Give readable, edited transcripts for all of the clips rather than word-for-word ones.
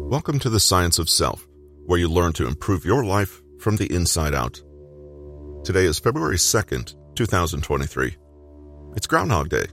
Welcome to the Science of Self, where you learn to improve your life from the inside out. Today is February 2nd, 2023. It's Groundhog Day.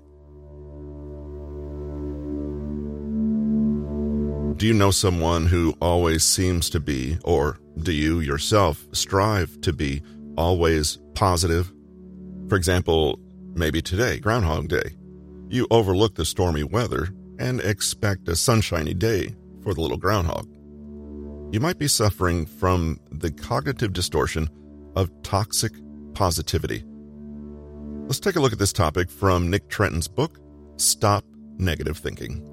Do you know someone who always seems to be, or do you yourself strive to be, always positive? For example, maybe today, Groundhog Day, you overlook the stormy weather and expect a sunshiny day for the little groundhog. You might be suffering from the cognitive distortion of toxic positivity. Let's take a look at this topic from Nick Trenton's book, Stop Negative Thinking.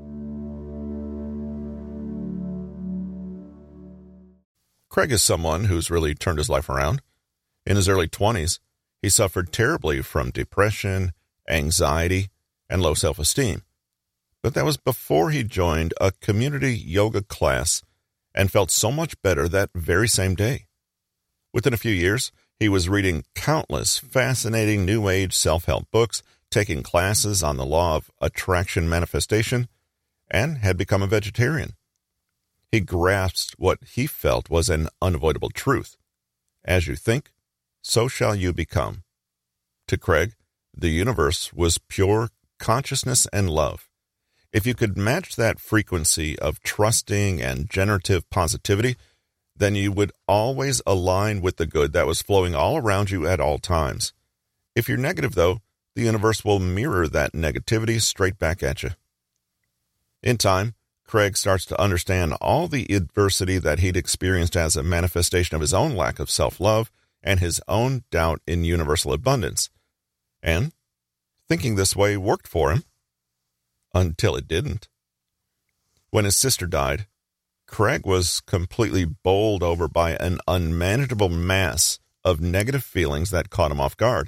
Craig is someone who's really turned his life around. In his early 20s, he suffered terribly from depression, anxiety, and low self-esteem. But that was before he joined a community yoga class and felt so much better that very same day. Within a few years, he was reading countless fascinating New Age self-help books, taking classes on the law of attraction manifestation, and had become a vegetarian. He grasped what he felt was an unavoidable truth. As you think, so shall you become. To Craig, the universe was pure consciousness and love. If you could match that frequency of trusting and generative positivity, then you would always align with the good that was flowing all around you at all times. If you're negative, though, the universe will mirror that negativity straight back at you. In time, Craig starts to understand all the adversity that he'd experienced as a manifestation of his own lack of self-love and his own doubt in universal abundance. And thinking this way worked for him. Until it didn't. When his sister died, Craig was completely bowled over by an unmanageable mass of negative feelings that caught him off guard.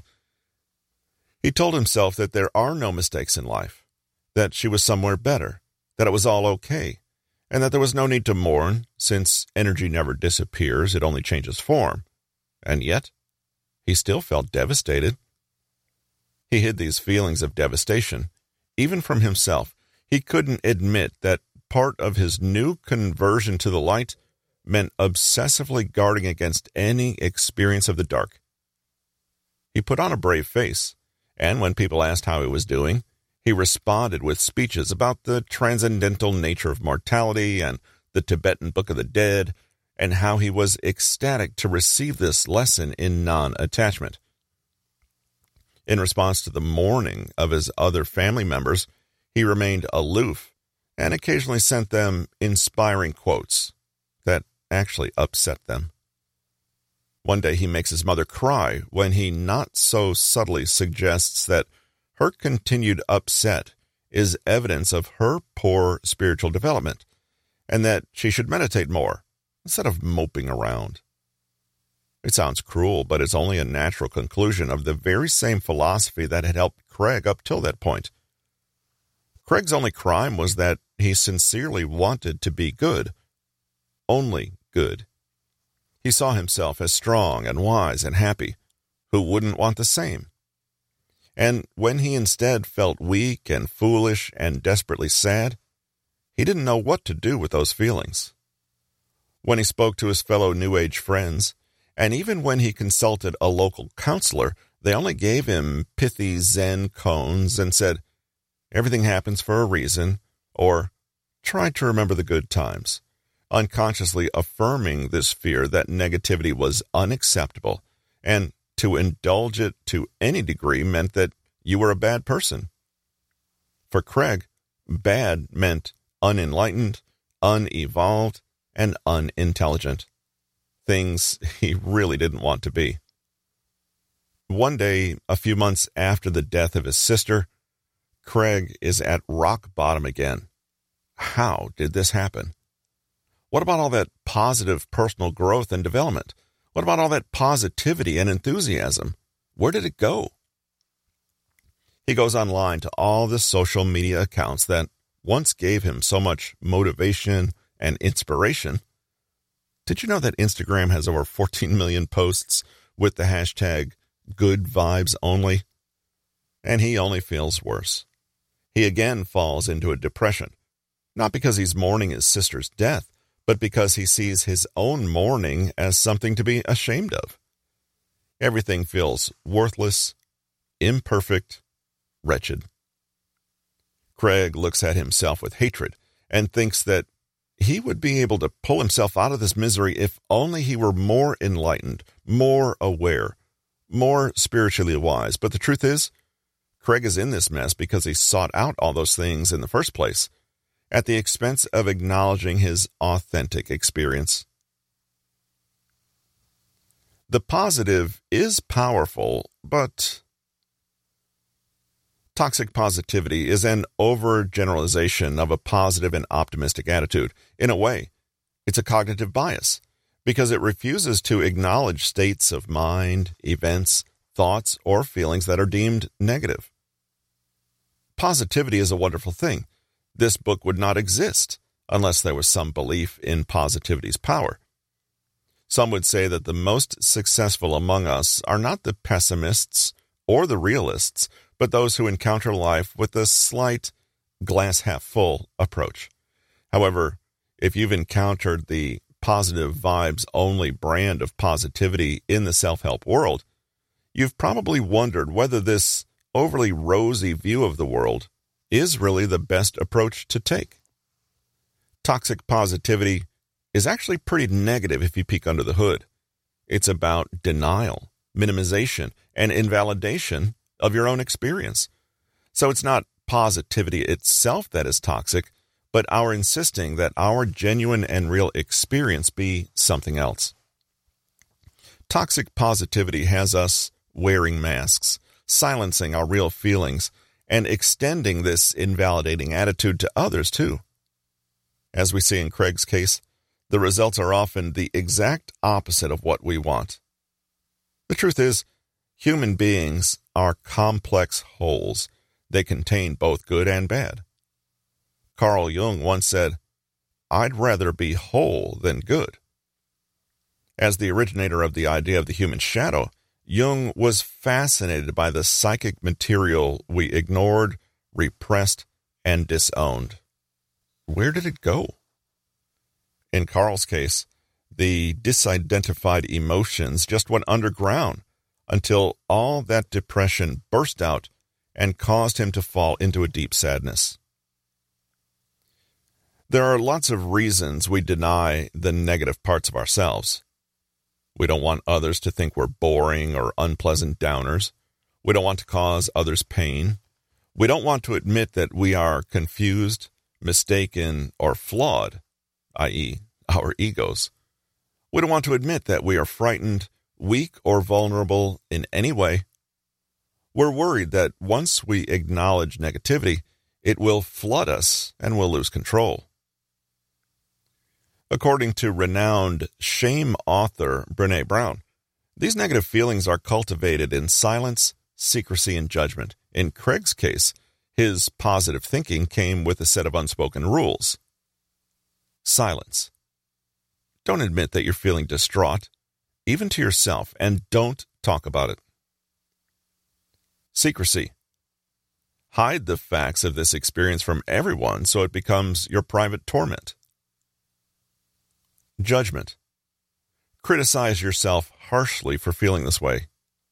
He told himself that there are no mistakes in life, that she was somewhere better, that it was all okay, and that there was no need to mourn, since energy never disappears, it only changes form. And yet, he still felt devastated. He hid these feelings of devastation even from himself. He couldn't admit that part of his new conversion to the light meant obsessively guarding against any experience of the dark. He put on a brave face, and when people asked how he was doing, he responded with speeches about the transcendental nature of mortality and the Tibetan Book of the Dead, and how he was ecstatic to receive this lesson in non-attachment. In response to the mourning of his other family members, he remained aloof and occasionally sent them inspiring quotes that actually upset them. One day he makes his mother cry when he not so subtly suggests that her continued upset is evidence of her poor spiritual development and that she should meditate more instead of moping around. It sounds cruel, but it's only a natural conclusion of the very same philosophy that had helped Craig up till that point. Craig's only crime was that he sincerely wanted to be good. Only good. He saw himself as strong and wise and happy. Who wouldn't want the same? And when he instead felt weak and foolish and desperately sad, he didn't know what to do with those feelings. When he spoke to his fellow New Age friends, and even when he consulted a local counselor, they only gave him pithy Zen koans and said, "Everything happens for a reason," or "Try to remember the good times," unconsciously affirming this fear that negativity was unacceptable, and to indulge it to any degree meant that you were a bad person. For Craig, bad meant unenlightened, unevolved, and unintelligent. Things he really didn't want to be. One day, a few months after the death of his sister, Craig is at rock bottom again. How did this happen? What about all that positive personal growth and development? What about all that positivity and enthusiasm? Where did it go? He goes online to all the social media accounts that once gave him so much motivation and inspiration. Did you know that Instagram has over 14 million posts with the hashtag good vibes only? And he only feels worse. He again falls into a depression. not because he's mourning his sister's death, but because he sees his own mourning as something to be ashamed of. Everything feels worthless, imperfect, wretched. Craig looks at himself with hatred and thinks that he would be able to pull himself out of this misery if only he were more enlightened, more aware, more spiritually wise. But the truth is, Craig is in this mess because he sought out all those things in the first place, at the expense of acknowledging his authentic experience. The positive is powerful, but toxic positivity is an overgeneralization of a positive and optimistic attitude. In a way, it's a cognitive bias because it refuses to acknowledge states of mind, events, thoughts, or feelings that are deemed negative. Positivity is a wonderful thing. This book would not exist unless there was some belief in positivity's power. Some would say that the most successful among us are not the pessimists or the realists, but those who encounter life with a slight glass-half-full approach. However, if you've encountered the positive vibes only brand of positivity in the self-help world, you've probably wondered whether this overly rosy view of the world is really the best approach to take. Toxic positivity is actually pretty negative if you peek under the hood. It's about denial, minimization, and invalidation of your own experience. So it's not positivity itself that is toxic, but our insisting that our genuine and real experience be something else. Toxic positivity has us wearing masks, silencing our real feelings, and extending this invalidating attitude to others too. As we see in Craig's case, the results are often the exact opposite of what we want. The truth is, human beings are complex wholes. They contain both good and bad. Carl Jung once said, "I'd rather be whole than good." As the originator of the idea of the human shadow, Jung was fascinated by the psychic material we ignored, repressed, and disowned. Where did it go? In Carl's case, the disidentified emotions just went underground until all that depression burst out and caused him to fall into a deep sadness. There are lots of reasons we deny the negative parts of ourselves. We don't want others to think we're boring or unpleasant downers. We don't want to cause others pain. We don't want to admit that we are confused, mistaken, or flawed, i.e., our egos. We don't want to admit that we are frightened, weak, or vulnerable in any way. We're worried that once we acknowledge negativity, it will flood us and we'll lose control. According to renowned shame author Brené Brown, these negative feelings are cultivated in silence, secrecy, and judgment. In Craig's case, his positive thinking came with a set of unspoken rules. Silence. Don't admit that you're feeling distraught, even to yourself, and don't talk about it. Secrecy. Hide the facts of this experience from everyone so it becomes your private torment. Judgment. Criticize yourself harshly for feeling this way.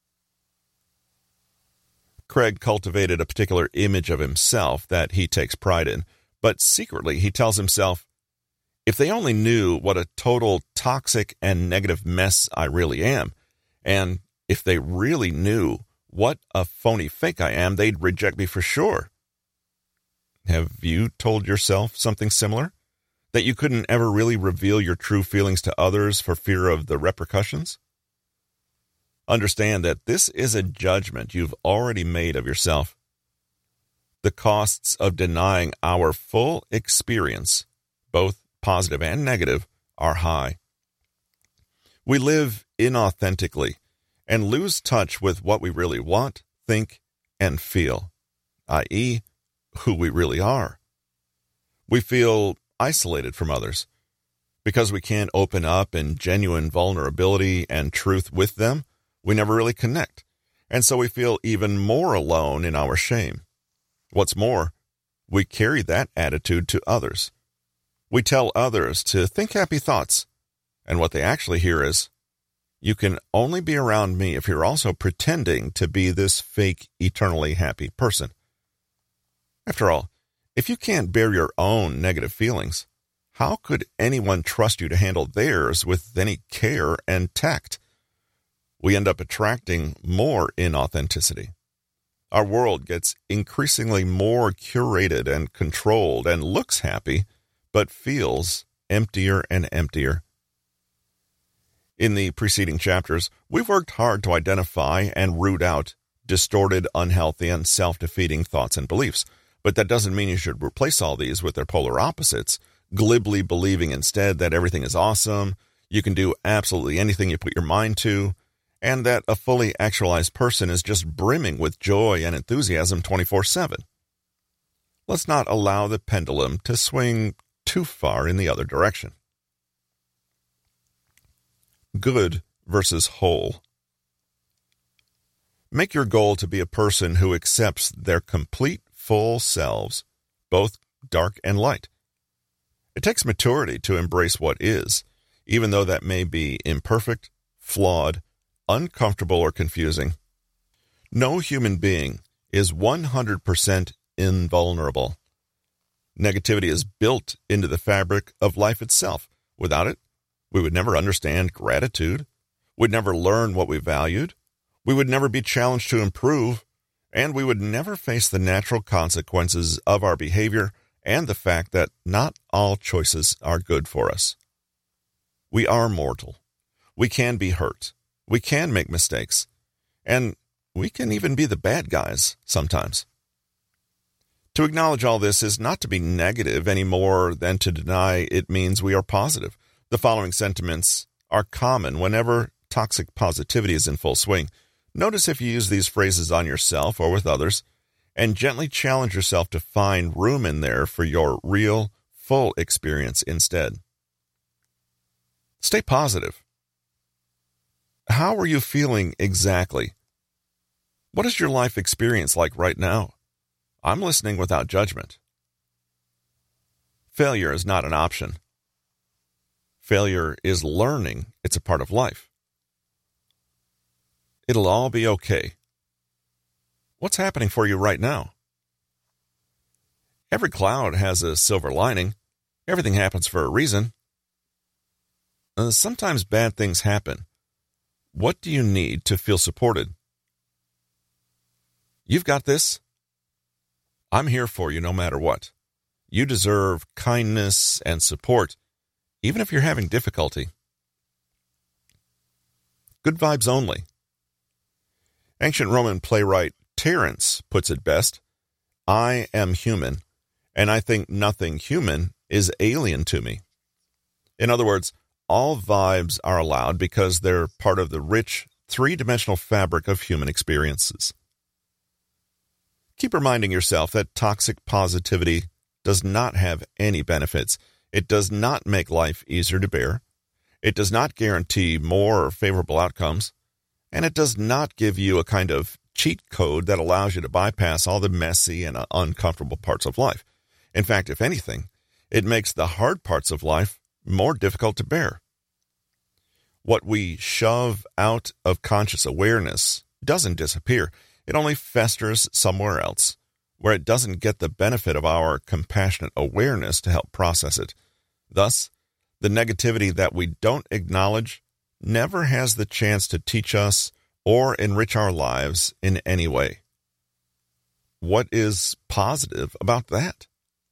Craig cultivated a particular image of himself that he takes pride in, but secretly he tells himself, if they only knew what a total toxic and negative mess I really am, and if they really knew what a phony fake I am, they'd reject me for sure. Have you told yourself something similar? That you couldn't ever really reveal your true feelings to others for fear of the repercussions? Understand that this is a judgment you've already made of yourself. The costs of denying our full experience, both positive and negative, are high. We live inauthentically and lose touch with what we really want, think, and feel, i.e., who we really are. We feel isolated from others. Because we can't open up in genuine vulnerability and truth with them, we never really connect, and so we feel even more alone in our shame. What's more, we carry that attitude to others, We tell others to think happy thoughts, and what they actually hear is, "You can only be around me if you're also pretending to be this fake, eternally happy person." After all, if you can't bear your own negative feelings, how could anyone trust you to handle theirs with any care and tact? We end up attracting more inauthenticity. Our world gets increasingly more curated and controlled and looks happy, but feels emptier and emptier. In the preceding chapters, we've worked hard to identify and root out distorted, unhealthy, and self-defeating thoughts and beliefs. But that doesn't mean you should replace all these with their polar opposites, glibly believing instead that everything is awesome, you can do absolutely anything you put your mind to, and that a fully actualized person is just brimming with joy and enthusiasm 24/7. Let's not allow the pendulum to swing too far in the other direction. Good versus whole. Make your goal to be a person who accepts their complete, full selves, both dark and light. It takes maturity to embrace what is, even though that may be imperfect, flawed, uncomfortable, or confusing. No human being is 100% invulnerable. Negativity is built into the fabric of life itself. Without it, we would never understand gratitude, we'd never learn what we valued, we would never be challenged to improve, and we would never face the natural consequences of our behavior and the fact that not all choices are good for us. We are mortal. We can be hurt. We can make mistakes. And we can even be the bad guys sometimes. To acknowledge all this is not to be negative any more than to deny it means we are positive. The following sentiments are common whenever toxic positivity is in full swing. Notice if you use these phrases on yourself or with others, and gently challenge yourself to find room in there for your real, full experience instead. Stay positive. How are you feeling exactly? What is your life experience like right now? I'm listening without judgment. Failure is not an option. Failure is learning. It's a part of life. It'll all be okay. What's happening for you right now? Every cloud has a silver lining. Everything happens for a reason. Sometimes bad things happen. What do you need to feel supported? You've got this. I'm here for you no matter what. You deserve kindness and support, even if you're having difficulty. Good vibes only. Ancient Roman playwright Terence puts it best, "I am human, and I think nothing human is alien to me." In other words, all vibes are allowed because they're part of the rich, three-dimensional fabric of human experiences. Keep reminding yourself that toxic positivity does not have any benefits. It does not make life easier to bear. It does not guarantee more favorable outcomes. And it does not give you a kind of cheat code that allows you to bypass all the messy and uncomfortable parts of life. In fact, if anything, it makes the hard parts of life more difficult to bear. What we shove out of conscious awareness doesn't disappear. It only festers somewhere else, where it doesn't get the benefit of our compassionate awareness to help process it. Thus, the negativity that we don't acknowledge never has the chance to teach us or enrich our lives in any way. What is positive about that?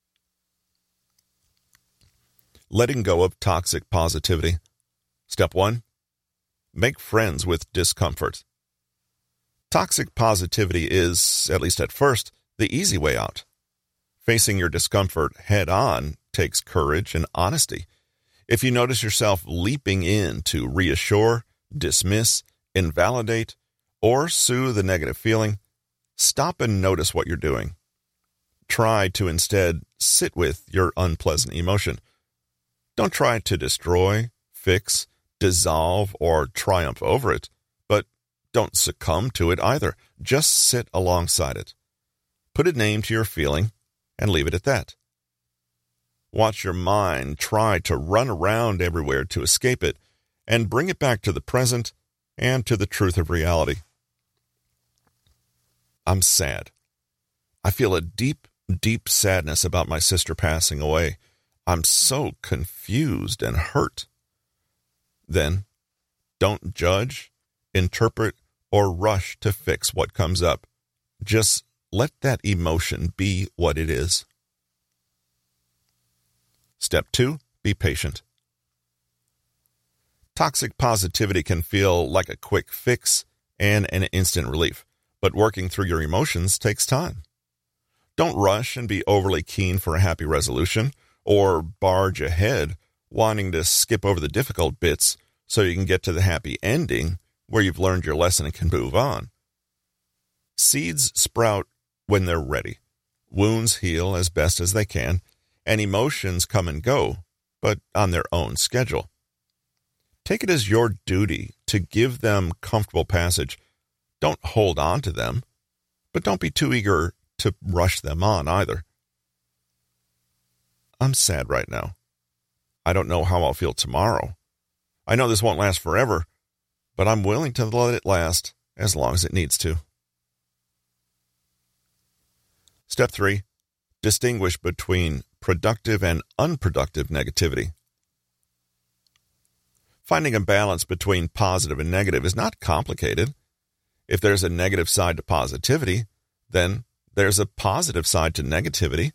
Letting go of toxic positivity. Step 1. Make friends with discomfort. Toxic positivity is, at least at first, the easy way out. Facing your discomfort head-on takes courage and honesty. If you notice yourself leaping in to reassure, dismiss, invalidate, or soothe the negative feeling, stop and notice what you're doing. Try to instead sit with your unpleasant emotion. Don't try to destroy, fix, dissolve, or triumph over it, but don't succumb to it either. Just sit alongside it. Put a name to your feeling and leave it at that. Watch your mind try to run around everywhere to escape it and bring it back to the present and to the truth of reality. I'm sad. I feel a deep, deep sadness about my sister passing away. I'm so confused and hurt. Then, don't judge, interpret, or rush to fix what comes up. Just let that emotion be what it is. Step 2, be patient. Toxic positivity can feel like a quick fix and an instant relief, but working through your emotions takes time. Don't rush and be overly keen for a happy resolution, or barge ahead wanting to skip over the difficult bits so you can get to the happy ending where you've learned your lesson and can move on. Seeds sprout when they're ready. Wounds heal as best as they can, and emotions come and go, but on their own schedule. Take it as your duty to give them comfortable passage. Don't hold on to them, but don't be too eager to rush them on either. I'm sad right now. I don't know how I'll feel tomorrow. I know this won't last forever, but I'm willing to let it last as long as it needs to. Step 3, distinguish between productive and unproductive negativity. Finding a balance between positive and negative is not complicated. If there's a negative side to positivity, then there's a positive side to negativity.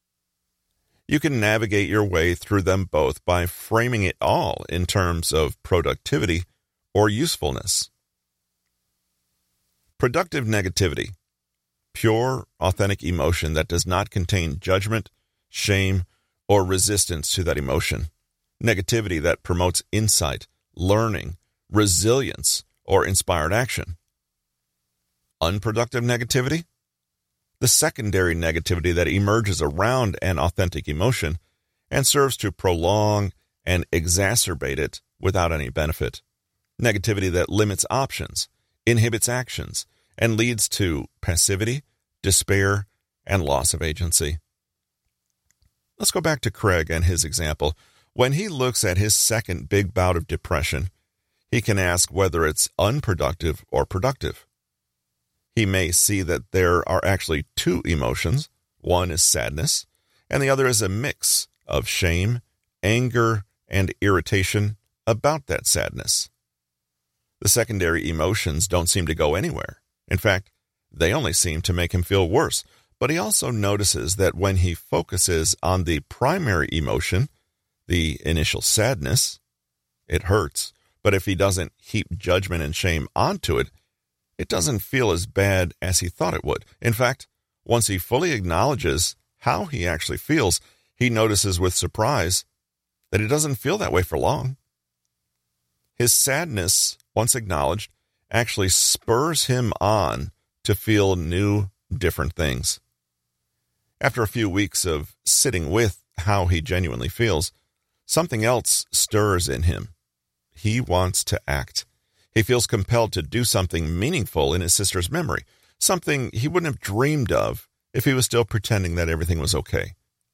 You can navigate your way through them both by framing it all in terms of productivity or usefulness. Productive negativity, pure, authentic emotion that does not contain judgment, shame, or resistance to that emotion. Negativity that promotes insight, learning, resilience, or inspired action. Unproductive negativity, the secondary negativity that emerges around an authentic emotion and serves to prolong and exacerbate it without any benefit. Negativity that limits options, inhibits actions, and leads to passivity, despair, and loss of agency. Let's go back to Craig and his example. When he looks at his second big bout of depression, he can ask whether it's unproductive or productive. He may see that there are actually two emotions. One is sadness, and the other is a mix of shame, anger, and irritation about that sadness. The secondary emotions don't seem to go anywhere. In fact, they only seem to make him feel worse. But he also notices that when he focuses on the primary emotion, the initial sadness, it hurts. But if he doesn't heap judgment and shame onto it, it doesn't feel as bad as he thought it would. In fact, once he fully acknowledges how he actually feels, he notices with surprise that it doesn't feel that way for long. His sadness, once acknowledged, actually spurs him on to feel new, different things. After a few weeks of sitting with how he genuinely feels, something else stirs in him. He wants to act. He feels compelled to do something meaningful in his sister's memory, something he wouldn't have dreamed of if he was still pretending that everything was okay.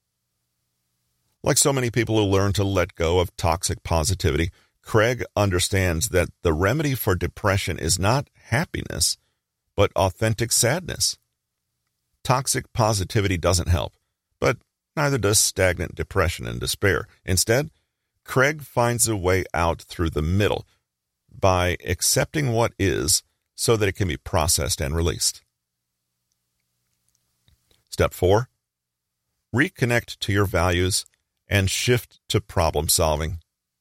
Like so many people who learn to let go of toxic positivity, Craig understands that the remedy for depression is not happiness, but authentic sadness. Toxic positivity doesn't help, but neither does stagnant depression and despair. Instead, Craig finds a way out through the middle by accepting what is so that it can be processed and released. Step 4, reconnect to your values and shift to problem solving.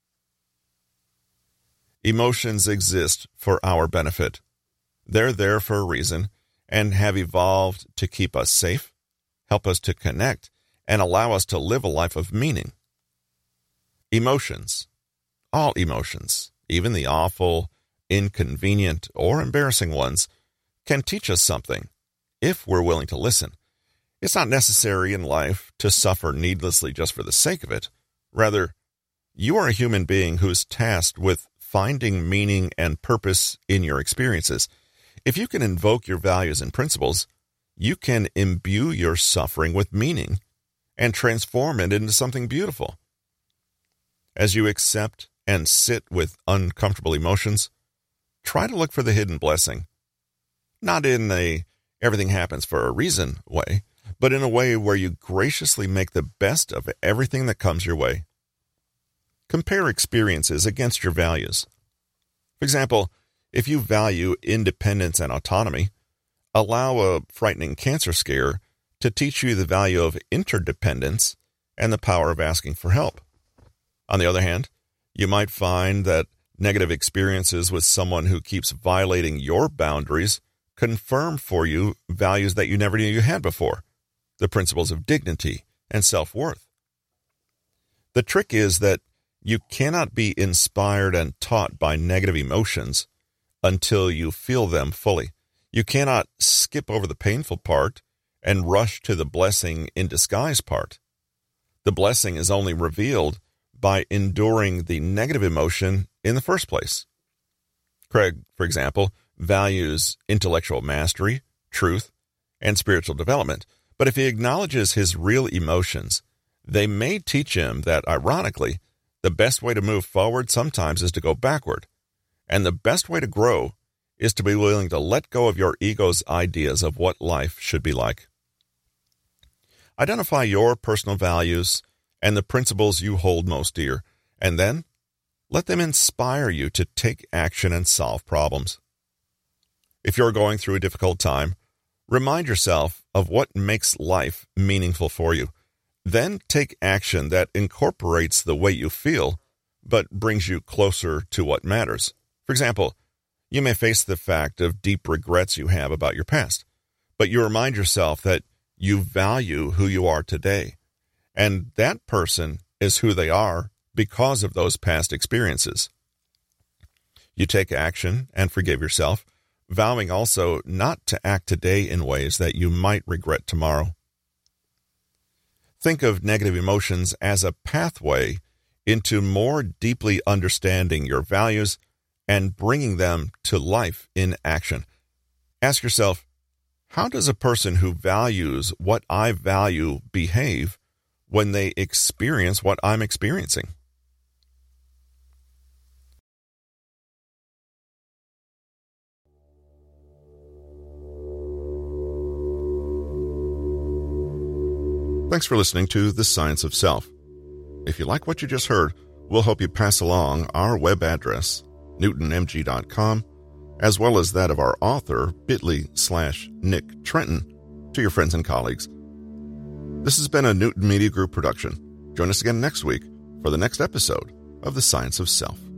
Emotions exist for our benefit. They're there for a reason and have evolved to keep us safe, help us to connect, and allow us to live a life of meaning. Emotions, all emotions, even the awful, inconvenient, or embarrassing ones, can teach us something if we're willing to listen. It's not necessary in life to suffer needlessly just for the sake of it. Rather, you are a human being who's tasked with finding meaning and purpose in your experiences. If you can invoke your values and principles, you can imbue your suffering with meaning and transform it into something beautiful. As you accept and sit with uncomfortable emotions, try to look for the hidden blessing. Not in a everything happens for a reason way, but in a way where you graciously make the best of everything that comes your way. Compare experiences against your values. For example, if you value independence and autonomy, allow a frightening cancer scare to teach you the value of interdependence and the power of asking for help. On the other hand, you might find that negative experiences with someone who keeps violating your boundaries confirm for you values that you never knew you had before, the principles of dignity and self-worth. The trick is that you cannot be inspired and taught by negative emotions until you feel them fully. You cannot skip over the painful part and rush to the blessing in disguise part. The blessing is only revealed by enduring the negative emotion in the first place. Craig, for example, values intellectual mastery, truth, and spiritual development. But if he acknowledges his real emotions, they may teach him that, ironically, the best way to move forward sometimes is to go backward. And the best way to grow is to be willing to let go of your ego's ideas of what life should be like. Identify your personal values and the principles you hold most dear, and then let them inspire you to take action and solve problems. If you're going through a difficult time, remind yourself of what makes life meaningful for you. Then take action that incorporates the way you feel, but brings you closer to what matters. For example, you may face the fact of deep regrets you have about your past, but you remind yourself that you value who you are today, and that person is who they are because of those past experiences. You take action and forgive yourself, vowing also not to act today in ways that you might regret tomorrow. Think of negative emotions as a pathway into more deeply understanding your values and bringing them to life in action. Ask yourself, how does a person who values what I value behave when they experience what I'm experiencing? Thanks for listening to The Science of Self. If you like what you just heard, we'll help you pass along our web address, newtonmg.com, as well as that of our author, bit.ly/Nick Trenton, to your friends and colleagues. This has been a Newton Media Group production. Join us again next week for the next episode of The Science of Self.